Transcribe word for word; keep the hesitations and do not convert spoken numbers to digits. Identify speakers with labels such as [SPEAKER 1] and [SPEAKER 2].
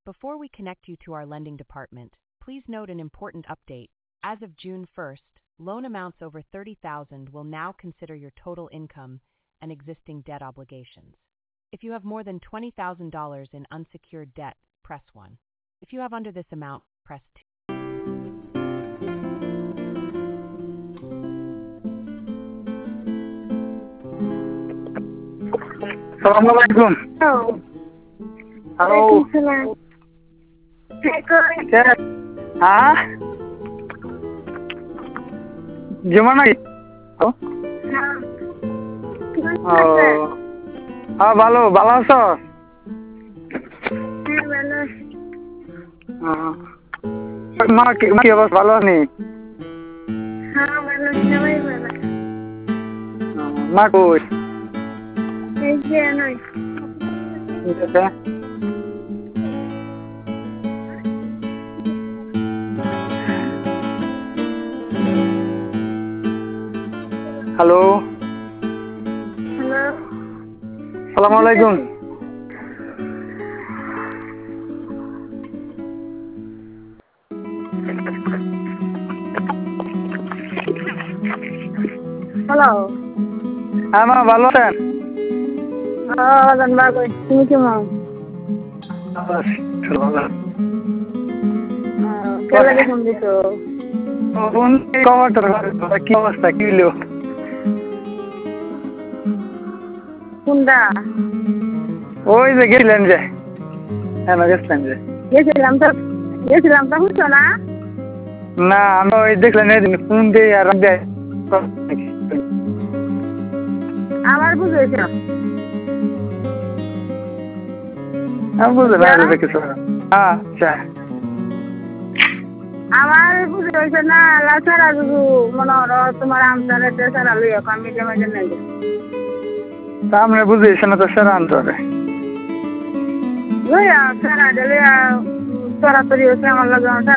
[SPEAKER 1] Before we connect you to our lending department, please note an important update. As of June first, loan amounts over thirty thousand dollars will now consider your total income and existing debt obligations. If you have more than twenty thousand dollars in unsecured debt, press one. If you have under this amount, press two.
[SPEAKER 2] Assalamualaikum.
[SPEAKER 3] Halo.
[SPEAKER 2] Halo.
[SPEAKER 3] Waalaikumsalam. Assalamualaikum.
[SPEAKER 2] Cek. Hah? Gimana nih? Oh.
[SPEAKER 3] Halo. Gimana, Kak?
[SPEAKER 2] Oh. Ah, ভালো, ভালো আছো?
[SPEAKER 3] হ্যাঁ, ভালো আছি।
[SPEAKER 2] আহ, মা কি কি অবস্থা ভালো নেই?
[SPEAKER 3] হ্যাঁ, ভালো আছি, সবাই ভালো আছে।
[SPEAKER 2] মা কই?
[SPEAKER 3] এই যে নয়।
[SPEAKER 2] ঠিক আছে। হ্যালো।
[SPEAKER 3] হ্যালো।
[SPEAKER 2] আসসালামু আলাইকুম।
[SPEAKER 3] হ্যালো।
[SPEAKER 2] হ্যাঁ মা ভালো আছেন?
[SPEAKER 3] হ্যাঁ, জানবা কই তুমি কেমন?
[SPEAKER 2] ভালো আছি, ভালো আছি।
[SPEAKER 3] কে লাগে ফোন দিছো?
[SPEAKER 2] ফোন কভার তোর কি অবস্থা কি হলো?
[SPEAKER 3] কোনটা?
[SPEAKER 2] ওই যে গেলেন যে হ্যাঁ গেছিলেন যে
[SPEAKER 3] গেছিলাম তো গেছিলাম তো বুঝছো না?
[SPEAKER 2] না আমি ওই দেখলেন এদিন ফোন দিয়ে আর দেয়
[SPEAKER 3] আমার বুঝেছ
[SPEAKER 2] আমি বুঝতে পারছি কিছু হ্যাঁ আচ্ছা
[SPEAKER 3] আমার বুঝে হয়েছে না লাচারা গুরু মনে হলো তোমার আমদারে তেসারা লইয়া আমি জমা জন্য
[SPEAKER 2] সামনে বুঝেছি না তো সেরা আনতে
[SPEAKER 3] লইয়া সারা দিলে তাড়াতাড়ি হচ্ছে আমার লাগে